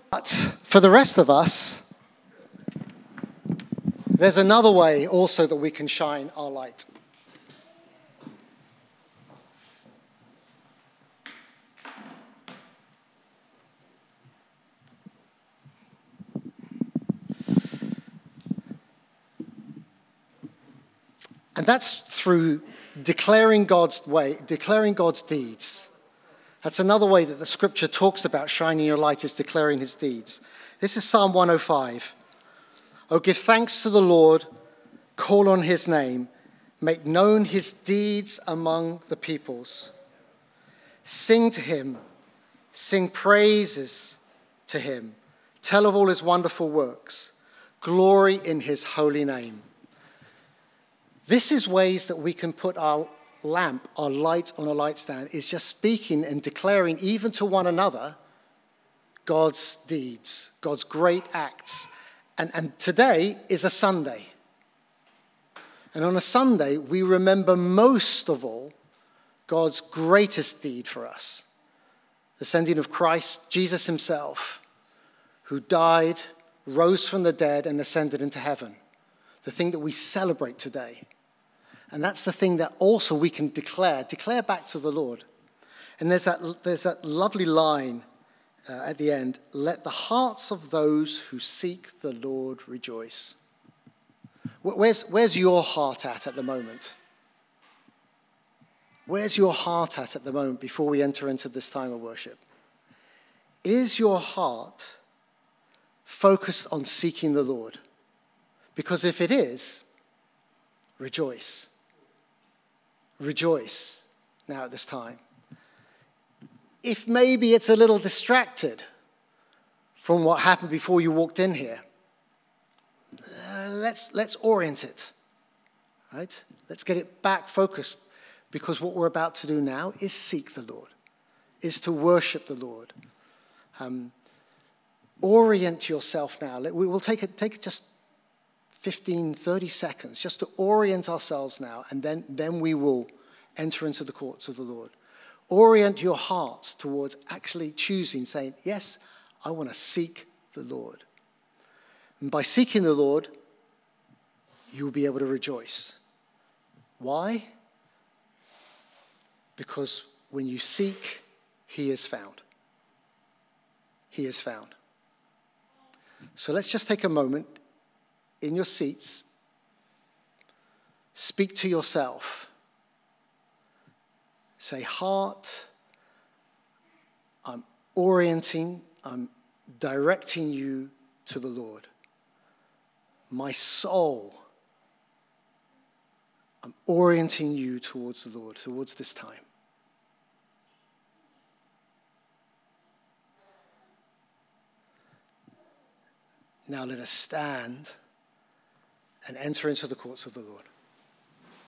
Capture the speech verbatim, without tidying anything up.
But for the rest of us, there's another way also that we can shine our light. And that's through declaring God's way, declaring God's deeds. That's another way that the scripture talks about shining your light, is declaring his deeds. This is Psalm one oh five. Oh, give thanks to the Lord, call on his name, make known his deeds among the peoples. Sing to him, sing praises to him, tell of all his wonderful works, glory in his holy name. This is ways that we can put our lamp, our light on a light stand, is just speaking and declaring even to one another God's deeds, God's great acts. And, and today is a Sunday. And on a Sunday, we remember most of all God's greatest deed for us, the sending of Christ, Jesus himself, who died, rose from the dead, and ascended into heaven, the thing that we celebrate today. And that's the thing that also we can declare, declare back to the Lord. And there's that, there's that lovely line uh, at the end, let the hearts of those who seek the Lord rejoice. Where's, where's your heart at at the moment? Where's your heart at at the moment before we enter into this time of worship? Is your heart focused on seeking the Lord? Because if it is, rejoice. Rejoice now at this time. If maybe it's a little distracted from what happened before you walked in here, uh, let's let's orient it, right? Let's get it back focused, because what we're about to do now is seek the Lord, is to worship the Lord. Um, orient yourself now. We will take it, take just fifteen, thirty seconds just to orient ourselves now, and then, then we will enter into the courts of the Lord. Orient your hearts towards actually choosing, saying, yes, I want to seek the Lord. And by seeking the Lord, you'll be able to rejoice. Why? Because when you seek, he is found. He is found. So let's just take a moment in your seats. Speak to yourself. Say, heart, I'm orienting, I'm directing you to the Lord. My soul, I'm orienting you towards the Lord, towards this time. Now let us stand and enter into the courts of the Lord.